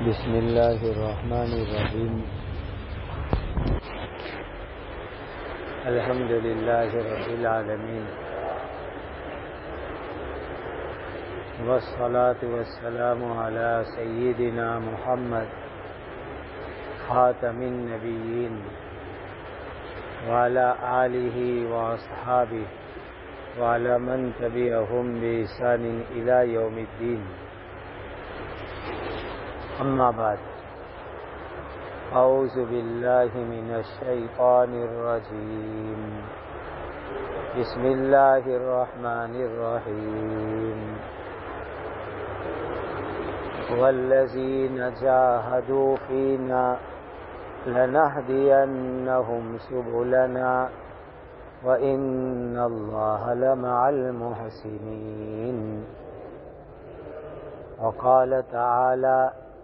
بسم اللہ الرحمن الرحیم الحمد للہ رب العالمین والصلاة والسلام علی سیدنا محمد خاتم النبیین وعلی آلہ واصحابہ وعلی من تبعہم بإحسان الی یوم الدین. اما بعد، اعوذ باللہ من الشیطان الرجیم. بسم اللہ الرحمن الرحیم. والذین جاہدوا فینا لنہدینہم سبلنا وإن اللہ لمع المحسنین. وقال تعالی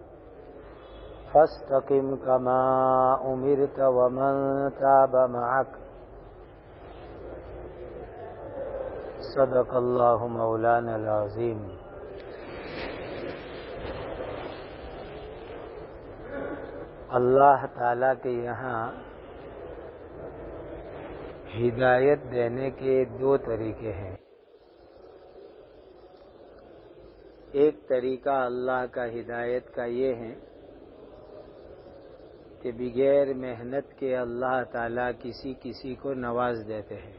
فاستقم كما أمرت ومن تاب معك. صدق اللہ مولانا العظیم. اللہ تعالیٰ کے یہاں ہدایت دینے کے دو طریقے ہیں. ایک طریقہ اللہ کا ہدایت کا یہ ہے کہ بغیر محنت کے اللہ تعالیٰ کسی کو نواز دیتے ہیں.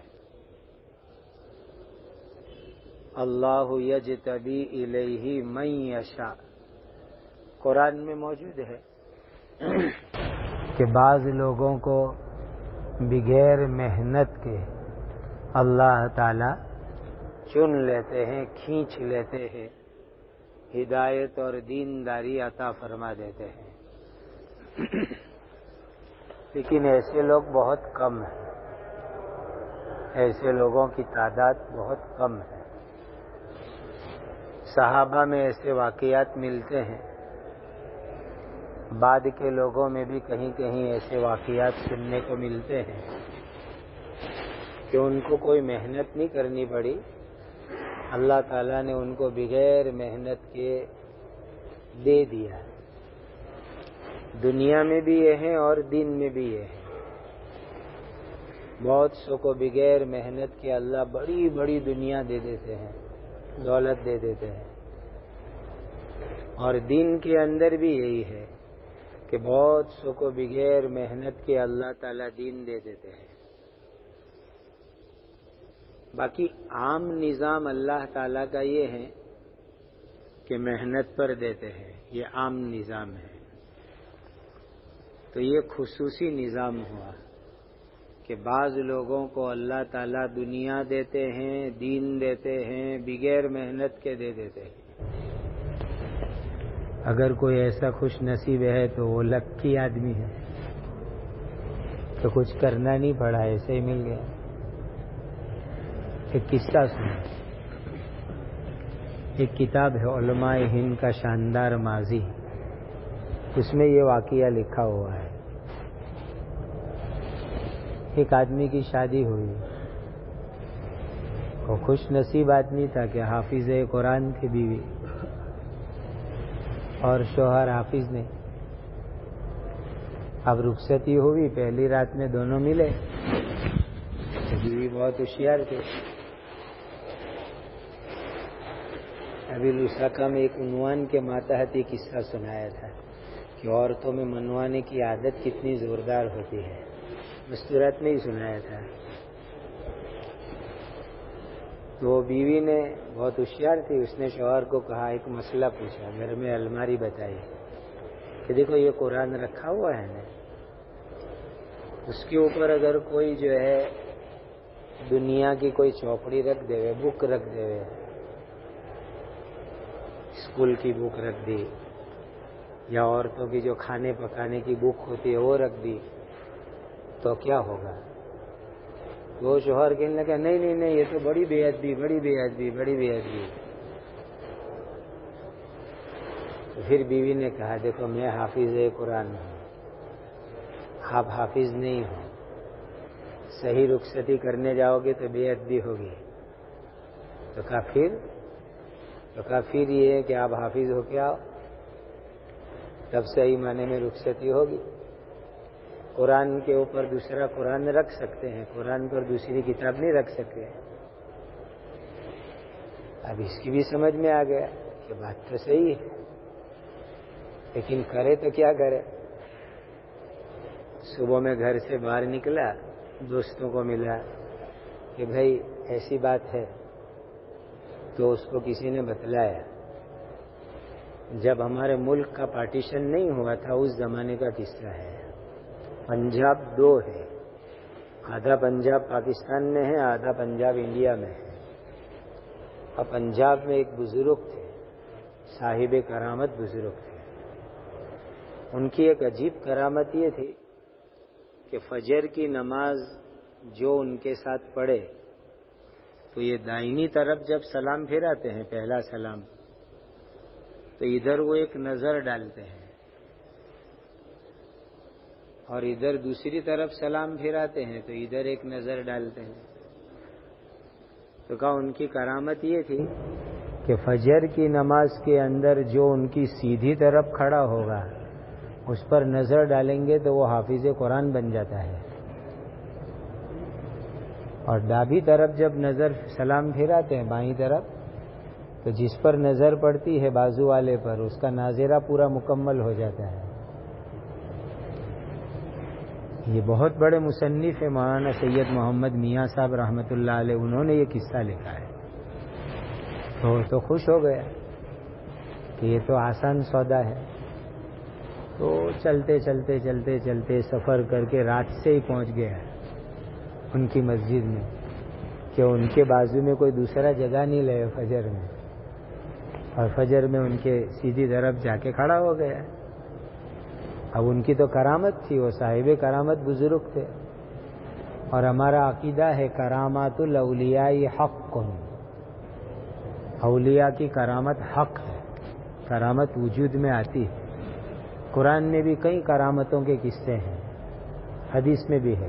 اللہ یجتبی الیہ من یشاء، قرآن میں موجود ہے کہ بعض لوگوں کو بغیر محنت کے اللہ تعالیٰ چن لیتے ہیں، کھینچ لیتے ہیں، ہدایت اور دینداری عطا فرما دیتے ہیں. لیکن ایسے لوگ بہت کم ہیں، ایسے لوگوں کی تعداد بہت کم ہے. صحابہ میں ایسے واقعات ملتے ہیں، بعد کے لوگوں میں بھی کہیں کہیں ایسے واقعات سننے کو ملتے ہیں کہ ان کو کوئی محنت نہیں کرنی پڑی، اللہ تعالیٰ نے ان کو بغیر محنت کے دے دیا. دنیا میں بھی یہ ہیں اور دین میں بھی یہ ہیں. بہت سو کو بغیر محنت کے اللہ بڑی بڑی دنیا دے دیتے ہیں، دولت دے دیتے ہیں. اور دین کے اندر بھی یہی ہے کہ بہت سو کو بغیر محنت کے اللہ تعالیٰ دین دے دیتے ہیں. باقی عام نظام اللہ تعالیٰ کا یہ ہے کہ محنت پر دیتے ہیں، یہ عام نظام ہے. تو یہ خصوصی نظام ہوا کہ بعض لوگوں کو اللہ تعالیٰ دنیا دیتے ہیں، دین دیتے ہیں، بغیر محنت کے دے دیتے ہیں. اگر کوئی ایسا خوش نصیب ہے تو وہ لکی آدمی ہے تو کچھ کرنا نہیں پڑا، ایسے ہی مل گیا. ایک قصہ سنا، ایک کتاب ہے علماء ہند کا شاندار ماضی، اس میں یہ واقعہ لکھا ہوا ہے. ایک آدمی کی شادی ہوئی، وہ خوش نصیب آدمی تھا کہ حافظ قرآن کی بیوی اور شوہر حافظ نے. اب رخصتی ہوئی، پہلی رات میں دونوں ملے. بیوی بہت ہوشیار تھی. ابھی لساکا میں ایک عنوان کے ماتحت یہ قصہ سنایا تھا کہ عورتوں میں منوانے کی عادت کتنی زوردار ہوتی ہے. مستورات میں ہی سنایا تھا. تو بیوی نے بہت ہوشیار تھی، اس نے شوہر کو کہا، ایک مسئلہ پوچھا، گھر میں الماری بتائی کہ دیکھو یہ قرآن رکھا ہوا ہے نا، اس کے اوپر اگر کوئی جو ہے دنیا کی کوئی چوپڑی رکھ دے، بک رکھ دے، اسکول کی بک رکھ دی یا عورتوں کی جو کھانے پکانے کی بک ہوتی ہے وہ رکھ دی تو کیا ہوگا؟ وہ شوہر کہنے لگا، نہیں نہیں نہیں، یہ تو بڑی بے ادبی، بڑی بے ادبی، بڑی بے ادبی. تو پھر بیوی نے کہا، دیکھو میں حافظ قرآن ہوں، آپ حافظ نہیں ہو، صحیح رخصتی کرنے جاؤ گے تو بے ادبی ہوگی. تو کہا پھر یہ ہے کہ آپ حافظ ہو کے آؤ. تب صحیح معنی میں رخصتی ہوگی. قرآن کے اوپر دوسرا قرآن رکھ سکتے ہیں, قرآن پر دوسری کتاب نہیں رکھ سکتے. اب اس کی بھی سمجھ میں آ گیا کہ بات تو صحیح ہے, لیکن کرے تو کیا کرے. صبح میں گھر سے باہر نکلا, دوستوں کو ملا کہ بھائی ایسی بات ہے, تو اس کو کسی نے بتلایا جب ہمارے ملک کا پارٹیشن نہیں ہوا تھا اس زمانے کا قصہ ہے. پنجاب 2 ہے, آدھا پنجاب پاکستان میں ہے, آدھا پنجاب انڈیا میں ہے. اور پنجاب میں ایک بزرگ تھے, صاحب کرامت بزرگ تھے. ان کی ایک عجیب کرامت یہ تھی کہ فجر کی نماز جو ان کے ساتھ پڑھے تو یہ دائنی طرف جب سلام پھراتے ہیں, پہلا سلام, تو ادھر وہ ایک نظر ڈالتے ہیں, اور ادھر دوسری طرف سلام پھراتے ہیں تو ادھر ایک نظر ڈالتے ہیں. تو کہا ان کی کرامت یہ تھی کہ فجر کی نماز کے اندر جو ان کی سیدھی طرف کھڑا ہوگا اس پر نظر ڈالیں گے تو وہ حافظ قرآن بن جاتا ہے, اور دابی طرف جب نظر سلام پھراتے ہیں بائیں طرف, تو جس پر نظر پڑتی ہے بازو والے پر اس کا ناظرہ پورا مکمل ہو جاتا ہے. یہ بہت بڑے مصنف ہیں مولانا سید محمد میاں صاحب رحمۃ اللہ علیہ, انہوں نے یہ قصہ لکھا ہے. تو خوش ہو گیا کہ یہ تو آسان سودا ہے. تو چلتے چلتے چلتے چلتے سفر کر کے رات سے ہی پہنچ گیا ان کی مسجد میں, کہ ان کے بازو میں کوئی دوسرا جگہ نہیں لے فجر میں, اور فجر میں ان کے سیدھی طرف جا کے کھڑا ہو گیا. اب ان کی تو کرامت تھی, وہ صاحب کرامت بزرگ تھے, اور ہمارا عقیدہ ہے کرامات الاولیاء حق, اولیاء کی کرامت حق ہے, کرامت وجود میں آتی ہے. قرآن میں بھی کئی کرامتوں کے قصے ہیں, حدیث میں بھی ہے.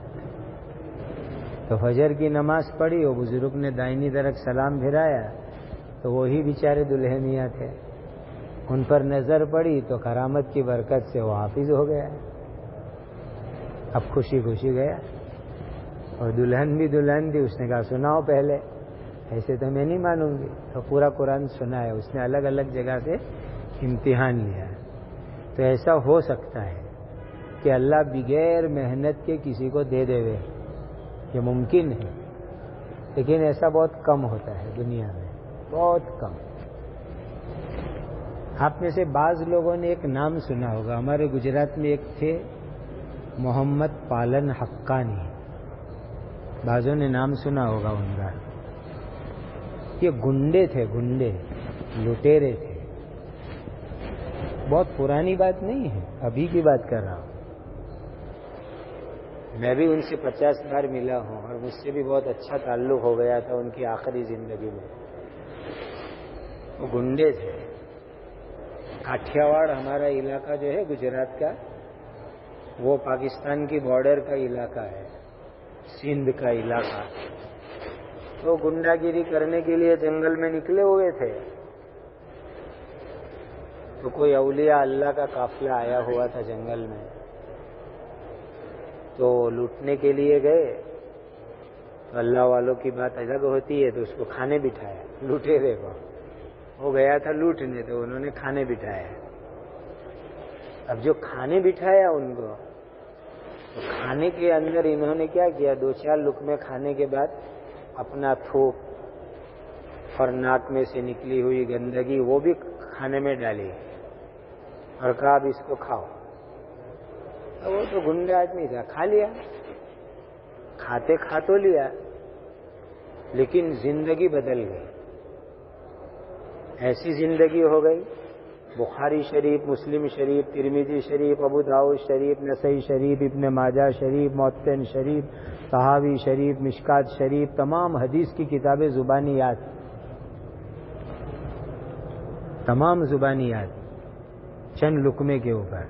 تو فجر کی نماز پڑھی, وہ بزرگ نے دائنی طرف سلام پھرایا تو وہی بیچارے دلہنیاں تھے, ان پر نظر پڑی تو کرامت کی برکت سے وہ حافظ ہو گیا. اب خوشی خوشی گیا, اور دلہن بھی دلہن تھی, اس نے کہا سناؤ پہلے, ایسے تو میں نہیں مانوں گی. تو پورا قرآن سنا ہے اس نے, الگ الگ جگہ سے امتحان لیا. تو ایسا ہو سکتا ہے کہ اللہ بغیر محنت کے کسی کو دے دے, یہ ممکن ہے, لیکن ایسا بہت کم ہوتا ہے دنیا میں, بہت کم. آپ میں سے بعض لوگوں نے ایک نام سنا ہوگا, ہمارے گجرات میں ایک تھے محمد پالن حقانی, بعضوں نے نام سنا ہوگا ان کا. یہ گنڈے تھے, گنڈے لٹیرے تھے. بہت پرانی بات نہیں ہے, ابھی کی بات کر رہا ہوں. میں بھی ان سے 50 بار ملا ہوں, اور مجھ سے بھی بہت اچھا تعلق ہو گیا تھا ان کی آخری زندگی میں. وہ گنڈے تھے. کاٹھیاواڑ ہمارا علاقہ جو ہے گجرات کا, وہ پاکستان کی بارڈر کا علاقہ ہے, سندھ کا علاقہ. تو گنڈا گیری کرنے کے لیے جنگل میں نکلے ہوئے تھے. تو کوئی اولیاء اللہ کا قافلہ آیا ہوا تھا جنگل میں, تو لوٹنے کے لیے گئے. تو اللہ والوں کی بات الگ ہوتی ہے, تو اس کو کھانے بٹھایا لٹیرے کو. وہ گیا تھا لوٹنے, تو انہوں نے کھانے بٹھایا. اب جو کھانے بٹھایا ان کو, تو کھانے کے اندر انہوں نے کیا کیا, 2-4 لقمے کھانے کے بعد اپنا تھوک اور ناک میں سے نکلی ہوئی گندگی وہ بھی کھانے میں ڈالی, اور کہا اب اس کو کھاؤ. تو وہ تو گنڈا آدمی تھا, کھا لیا. کھاتے کھا تو لیا, لیکن زندگی بدل گئی. ایسی زندگی ہو گئی, بخاری شریف, مسلم شریف, ترمذی شریف, ابو داؤد شریف, نسائی شریف, ابن ماجہ شریف, موطن شریف, طحاوی شریف, مشکات شریف, تمام حدیث کی کتابیں زبانی یاد, تمام زبانی یاد, چند لقمے کے اوپر.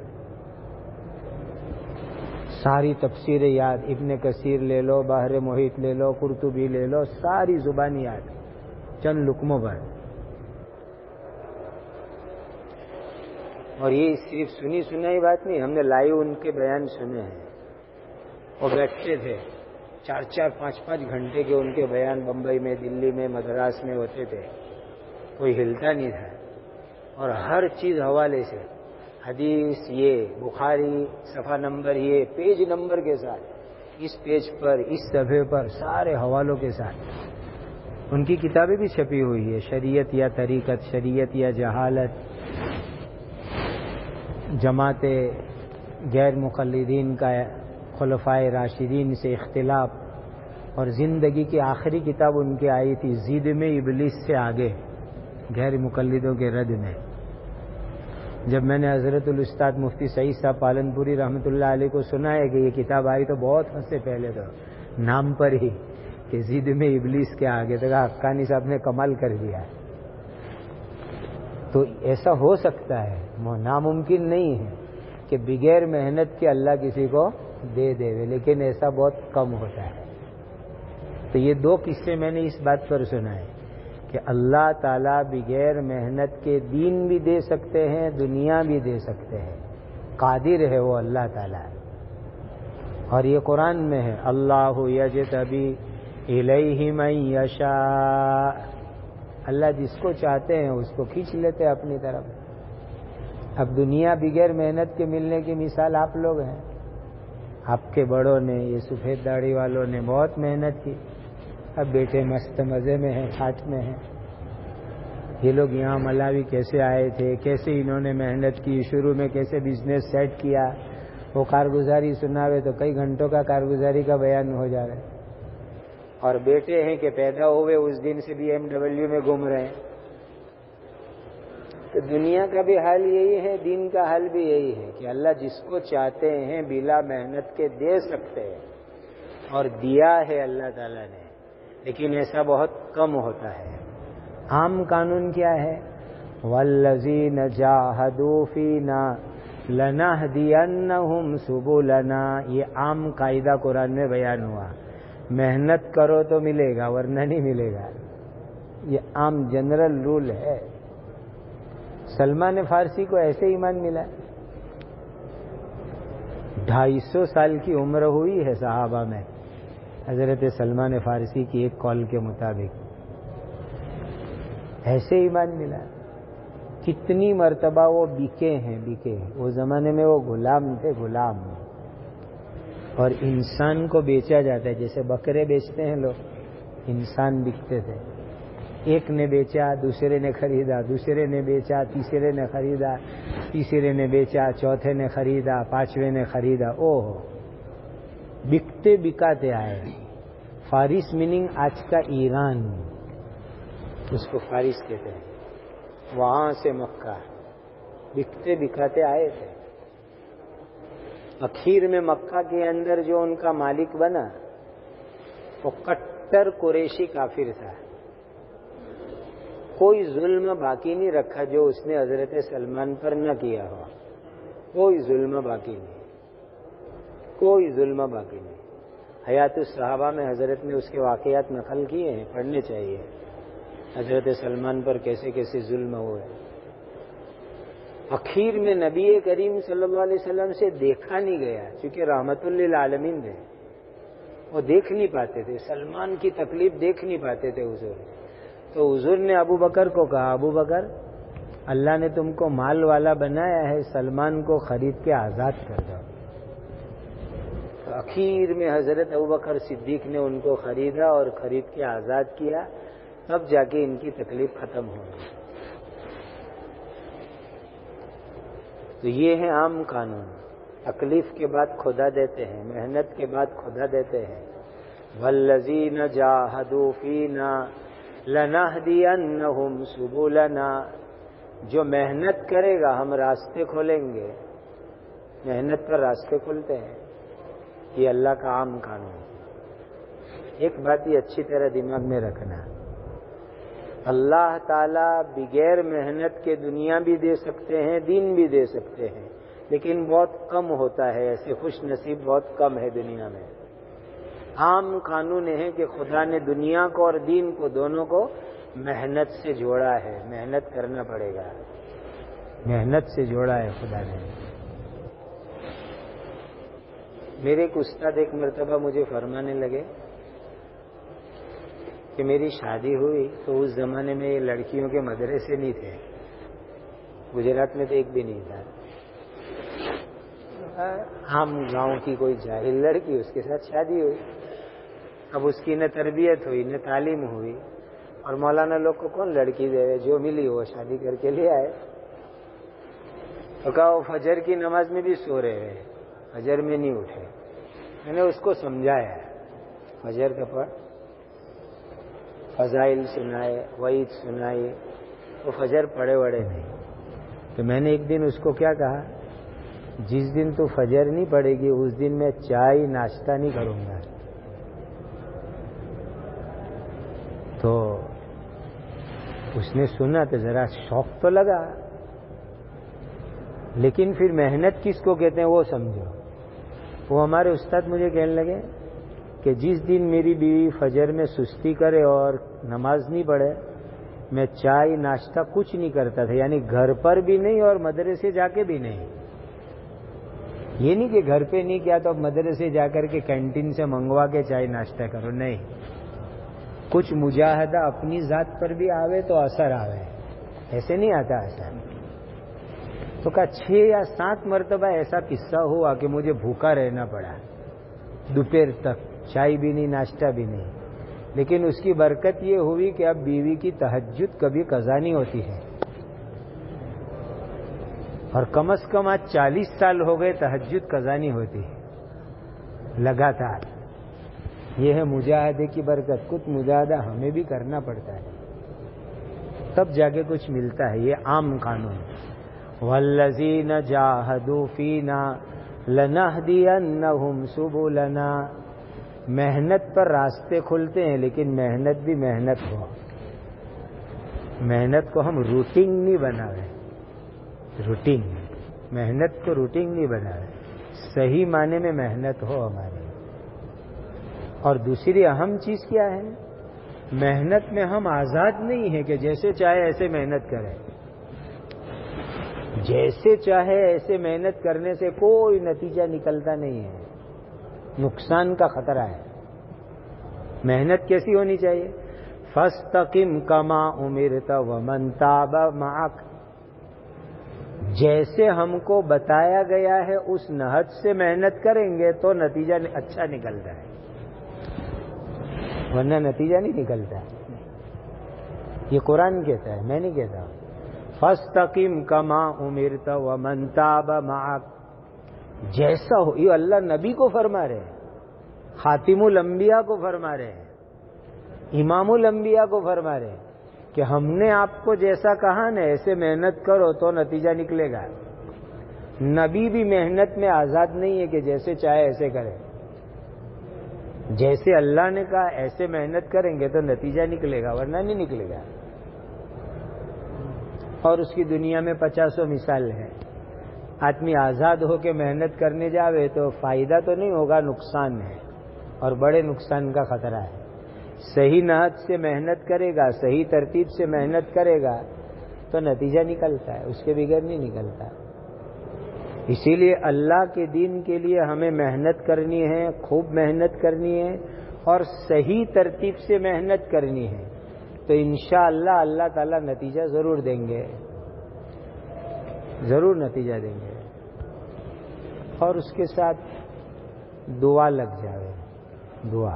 ساری تفسیر یاد, ابن کثیر لے لو, بحر محیط لے لو, قرطبی لے لو, ساری زبانی یاد چند لقموں پر. اور یہ صرف سنی سنائی بات نہیں، ہم نے لائیو ان کے بیان سنے ہیں. وہ بیٹھتے تھے 4-4 5-5 گھنٹے کے ان کے بیان بمبئی میں، دلی میں، مدراس میں ہوتے تھے. کوئی ہلتا نہیں تھا، اور ہر چیز حوالے سے، حدیث یہ، بخاری صفحہ نمبر یہ، پیج نمبر کے ساتھ، اس پیج پر، اس صفحے پر، سارے حوالوں کے ساتھ. ان کی کتابیں بھی چھپی ہوئی ہے، شریعت یا طریقت، شریعت یا جہالت، جماعت غیر مقلدین کا خلفائے راشدین سے اختلاف. اور زندگی کی آخری کتاب ان کی آئی تھی زید میں ابلیس سے آگے، غیر مقلدوں کے رد میں. جب میں نے حضرت الاستاد مفتی سعید صاحب پالنپوری رحمۃ اللہ علیہ کو سنا ہے کہ یہ کتاب آئی تو بہت ہنسے پہلے تو نام پر ہی کہ زید میں ابلیس کے آگے. تو کہا حقانی صاحب نے کمال کر دیا. تو ایسا ہو سکتا ہے، ناممکن نہیں ہے کہ بغیر محنت کے اللہ کسی کو دے دے، لیکن ایسا بہت کم ہوتا ہے. تو یہ 2 قصے میں نے اس بات پر سنا ہے کہ اللہ تعالیٰ بغیر محنت کے دین بھی دے سکتے ہیں، دنیا بھی دے سکتے ہیں. قادر ہے وہ اللہ تعالیٰ. اور یہ قرآن میں ہے، اللہ یجتبی الیہ من یشاء، اللہ جس کو چاہتے ہیں اس کو کھینچ لیتے ہیں اپنی طرف. اب دنیا بغیر محنت کے ملنے کی مثال آپ لوگ ہیں. آپ کے بڑوں نے، یہ سفید داڑھی والوں نے بہت محنت کی، اب بیٹے مست مزے میں ہیں، ٹھاٹ میں ہیں. یہ لوگ یہاں ملاوی کیسے آئے تھے، کیسے انہوں نے محنت کی، شروع میں کیسے بزنس سیٹ کیا. وہ کارگزاری سناوے تو کئی گھنٹوں کا کارگزاری کا بیان ہو جا رہا ہے. اور بیٹے ہیں کہ پیدا ہوئے اس دن سے BMW میں گھوم رہے ہیں. تو دنیا کا بھی حال یہی ہے، دین کا حال بھی یہی ہے کہ اللہ جس کو چاہتے ہیں بلا محنت کے دے سکتے ہیں، اور دیا ہے اللہ تعالیٰ نے، لیکن ایسا بہت کم ہوتا ہے. عام قانون کیا ہے؟ والذین جاہدوا فینا لنہدینہم سبلنا. یہ عام قاعدہ قرآن میں بیان ہوا، محنت کرو تو ملے گا ورنہ نہیں ملے گا. یہ عام جنرل رول ہے. سلمان فارسی کو ایسے ایمان ملا. 250 سال کی عمر ہوئی ہے صحابہ میں حضرت سلمان فارسی کی ایک قول کے مطابق. ایسے ایمان ملا. کتنی مرتبہ وہ بکے ہیں. وہ زمانے میں وہ غلام تھے، غلام. اور انسان کو بیچا جاتا ہے، جیسے بکرے بیچتے ہیں لوگ، انسان بکتے تھے. ایک نے بیچا، دوسرے نے خریدا، دوسرے نے بیچا، تیسرے نے خریدا، تیسرے نے بیچا، چوتھے نے خریدا، 5ویں نے خریدا. اوہ، بکتے بکاتے آئے. فارس میننگ آج کا ایران، اس کو فارس کہتے ہیں. وہاں سے مکہ بکتے بکاتے آئے تھے. اخیر میں مکہ کے اندر جو ان کا مالک بنا وہ کٹر قریشی کافر تھا. کوئی ظلم باقی نہیں رکھا جو اس نے حضرت سلمان پر نہ کیا ہو. کوئی ظلم باقی نہیں، کوئی ظلم باقی نہیں. حیات الصحابہ میں حضرت نے اس کے واقعات نقل کیے ہیں، پڑھنے چاہیے. حضرت سلمان پر کیسے کیسے ظلم ہوئے. اخیر میں نبی کریم صلی اللہ علیہ وسلم سے دیکھا نہیں گیا، چونکہ رحمت للعالمین ہے، وہ دیکھ نہیں پاتے تھے، سلمان کی تکلیف دیکھ نہیں پاتے تھے حضور. تو حضور نے ابو بکر کو کہا، ابو بکر اللہ نے تم کو مال والا بنایا ہے، سلمان کو خرید کے آزاد کر دو. تو اخیر میں حضرت ابوبکر صدیق نے ان کو خریدا اور خرید کے آزاد کیا، تب جا کے ان کی تکلیف ختم ہو گئی. تو یہ ہے عام قانون. تکلیف کے بعد خدا دیتے ہیں، محنت کے بعد خدا دیتے ہیں. والذین جاہدوا فینا لنہدینہم سبلنا. جو محنت کرے گا ہم راستے کھولیں گے. محنت پر راستے کھلتے ہیں. یہ اللہ کا عام قانون. ایک بات یہ اچھی طرح دماغ میں رکھنا، اللہ تعالیٰ بغیر محنت کے دنیا بھی دے سکتے ہیں، دین بھی دے سکتے ہیں، لیکن بہت کم ہوتا ہے. ایسے خوش نصیب بہت کم ہے دنیا میں. عام قانون ہے کہ خدا نے دنیا کو اور دین کو دونوں کو محنت سے جوڑا ہے. محنت کرنا پڑے گا. محنت سے جوڑا ہے خدا نے. میرے ایک استاد ایک مرتبہ مجھے فرمانے لگے کہ میری شادی ہوئی تو اس زمانے میں یہ لڑکیوں کے مدرسے نہیں تھے, گجرات میں تو ایک بھی نہیں تھا. ہم گاؤں کی کوئی جاہل لڑکی, اس کے ساتھ شادی ہوئی. اب اس کی نہ تربیت ہوئی نہ تعلیم ہوئی, اور مولانا لوگ کو کون لڑکی دے, جو ملی وہ شادی کر کے لے آئے. تو کہا وہ فجر کی نماز میں بھی سو رہے ہیں, فجر میں نہیں اٹھے. میں نے اس کو سمجھایا, فجر کا پڑھ, فضائل سنائے, وعید سنائے, وہ فجر پڑھے وڑے نہیں. تو میں نے ایک دن اس کو کیا کہا, جس دن تو فجر نہیں پڑے گی اس دن میں چائے ناشتہ نہیں کروں گا. تو اس نے سنا تو ذرا شوق تو لگا, لیکن پھر محنت کس کو کہتے ہیں وہ سمجھو. وہ ہمارے استاد مجھے کہنے لگے کہ جس دن میری بیوی فجر میں سستی کرے اور نماز نہیں پڑھے, میں چائے ناشتہ کچھ نہیں کرتا تھا, یعنی گھر پر بھی نہیں اور مدرسے جا کے بھی نہیں. یہ نہیں کہ گھر پہ نہیں کیا تو اب مدرسے جا کر کے کینٹین سے منگوا کے چائے ناشتہ کرو, نہیں. کچھ مجاہدہ اپنی ذات پر بھی آوے تو اثر آوے, ایسے نہیں آتا اثر. تو کہا 6 یا 7 مرتبہ ایسا قصہ ہوا کہ مجھے بھوکا رہنا پڑا دوپہر تک, چائے بھی نہیں ناشتہ بھی نہیں. لیکن اس کی برکت یہ ہوئی کہ اب بیوی کی تہجد کبھی قضا نہیں ہوتی ہے, اور کم از کم آج 40 سال ہو گئے تہجد قضا نہیں ہوتی لگاتار. یہ ہے مجاہدے کی برکت. کچھ مجاہدہ ہمیں بھی کرنا پڑتا ہے, تب جا کے کچھ ملتا ہے. یہ عام قانون. والذین جاہدوا فینا لنہدینہم سبلنا. محنت پر راستے کھلتے ہیں, لیکن محنت بھی محنت ہو. محنت کو ہم روٹین نہیں بناوے, روٹین, محنت کو روٹین نہیں بناوے, صحیح معنی میں محنت ہو ہماری. اور دوسری اہم چیز کیا ہے, محنت میں ہم آزاد نہیں ہیں کہ جیسے چاہے ایسے محنت کریں. جیسے چاہے ایسے محنت کرنے سے کوئی نتیجہ نکلتا نہیں ہے, نقصان کا خطرہ ہے. محنت کیسی ہونی چاہیے, فاستقم کما امرت ومن تاب معک. جیسے ہم کو بتایا گیا ہے اس نہج سے محنت کریں گے تو نتیجہ اچھا نکلتا ہے, ورنہ نتیجہ نہیں نکلتا. یہ قرآن کہتا ہے, میں نہیں کہتا. فاستقم کما امرت ومن تاب معک. جیسا ہو, یہ اللہ نبی کو فرما رہے ہیں, خاتم الانبیاء کو فرما رہے ہیں, امام الانبیاء کو فرما رہے ہیں کہ ہم نے آپ کو جیسا کہا نا ایسے محنت کرو تو نتیجہ نکلے گا. نبی بھی محنت میں آزاد نہیں ہے کہ جیسے چاہے ایسے کرے. جیسے اللہ نے کہا ایسے محنت کریں گے تو نتیجہ نکلے گا, ورنہ نہیں نکلے گا. اور اس کی دنیا میں 50 مثال ہے. آدمی آزاد ہو کے محنت کرنے جاوے تو فائدہ تو نہیں ہوگا, نقصان ہے, اور بڑے نقصان کا خطرہ ہے. صحیح نہج سے محنت کرے گا, صحیح ترتیب سے محنت کرے گا تو نتیجہ نکلتا ہے, اس کے بغیر نہیں نکلتا. اسی لیے اللہ کے دین کے لیے ہمیں محنت کرنی ہے, خوب محنت کرنی ہے, اور صحیح ترتیب سے محنت کرنی ہے. تو انشاءاللہ اللہ تعالیٰ نتیجہ ضرور دیں گے, ضرور نتیجہ دیں گے. اور اس کے ساتھ دعا لگ جائے, دعا,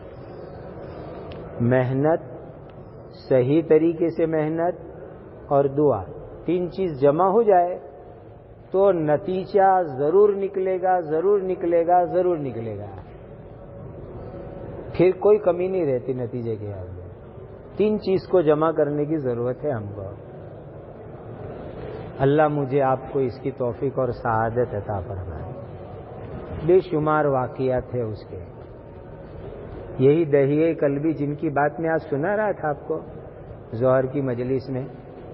محنت, صحیح طریقے سے محنت اور دعا, 3 چیز جمع ہو جائے تو نتیجہ ضرور نکلے گا, ضرور نکلے گا, ضرور نکلے گا. پھر کوئی کمی نہیں رہتی نتیجے کے آگے. 3 چیز کو جمع کرنے کی ضرورت ہے ہم کو. اللہ مجھے آپ کو اس کی توفیق اور سعادت عطا فرمائے. بے شمار واقعات ہے اس کے. یہی دہیے قلبی جن کی بات میں آج سنا رہا تھا آپ کو ظہر کی مجلس میں,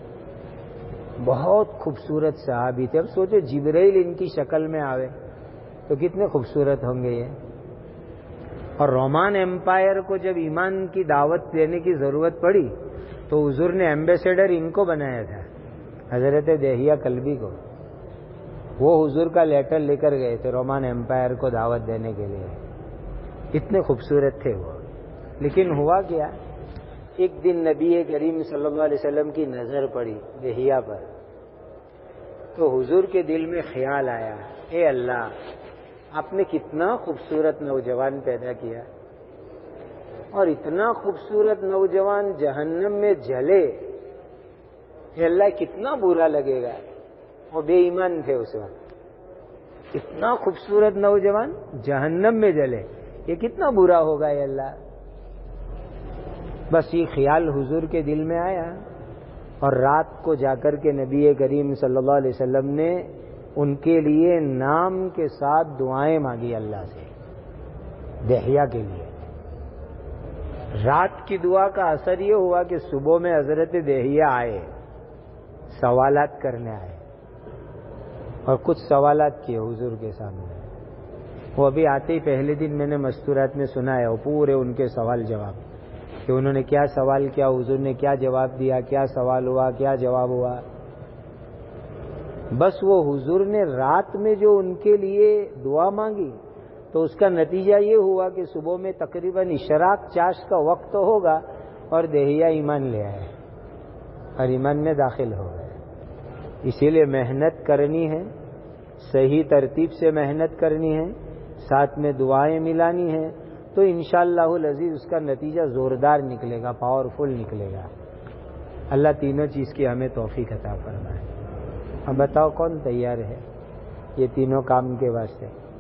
بہت خوبصورت صحابی تھے. اب سوچو جبرائیل ان کی شکل میں آوے تو کتنے خوبصورت ہوں گے یہ. اور رومان ایمپائر کو جب ایمان کی دعوت دینے کی ضرورت پڑی تو حضور نے ایمبیسیڈر ان کو بنایا تھا, حضرت دہیا کلبی کو، وہ حضور کا لیٹر لے کر گئے تھے رومان امپائر کو دعوت دینے کے لیے، اتنے خوبصورت تھے وہ. لیکن ہوا کیا، ایک دن نبی کریم صلی اللہ علیہ وسلم کی نظر پڑی دہیا پر، تو حضور کے دل میں خیال آیا، اے اللہ، آپ نے کتنا خوبصورت نوجوان پیدا کیا، اور اتنا خوبصورت نوجوان جہنم میں جلے، اے اللہ کتنا برا لگے گا. وہ بے ایمان تھے اس وقت. اتنا خوبصورت نوجوان جہنم میں جلے، یہ کتنا برا ہوگا اے اللہ. بس یہ خیال حضور کے دل میں آیا، اور رات کو جا کر کے نبی کریم صلی اللہ علیہ وسلم نے ان کے لیے نام کے ساتھ دعائیں مانگی اللہ سے، دہیا کے لیے. رات کی دعا کا اثر یہ ہوا کہ صبح میں حضرت دہیا آئے، سوالات کرنے آئے، اور کچھ سوالات کیے حضور کے سامنے. وہ ابھی آتے ہی پہلے دن میں نے مستورات میں سنا ہے، وہ پورے ان کے سوال جواب، کہ انہوں نے کیا سوال کیا، حضور نے کیا جواب دیا، کیا سوال ہوا، کیا جواب ہوا. بس وہ حضور نے رات میں جو ان کے لیے دعا مانگی، تو اس کا نتیجہ یہ ہوا کہ صبح میں تقریباً اشراق چاش کا وقت ہوگا اور دہیا ایمان لے آئے اور ایمان میں داخل ہو گئے. اسی لیے محنت کرنی ہے، صحیح ترتیب سے محنت کرنی ہے، ساتھ میں دعائیں ملانی ہیں، تو انشاءاللہ العزیز اس کا نتیجہ زوردار نکلے گا، پاورفل نکلے گا. اللہ تینوں چیز کی ہمیں توفیق عطا فرمائے. اب بتاؤ کون تیار ہے یہ تینوں کام کے واسطے؟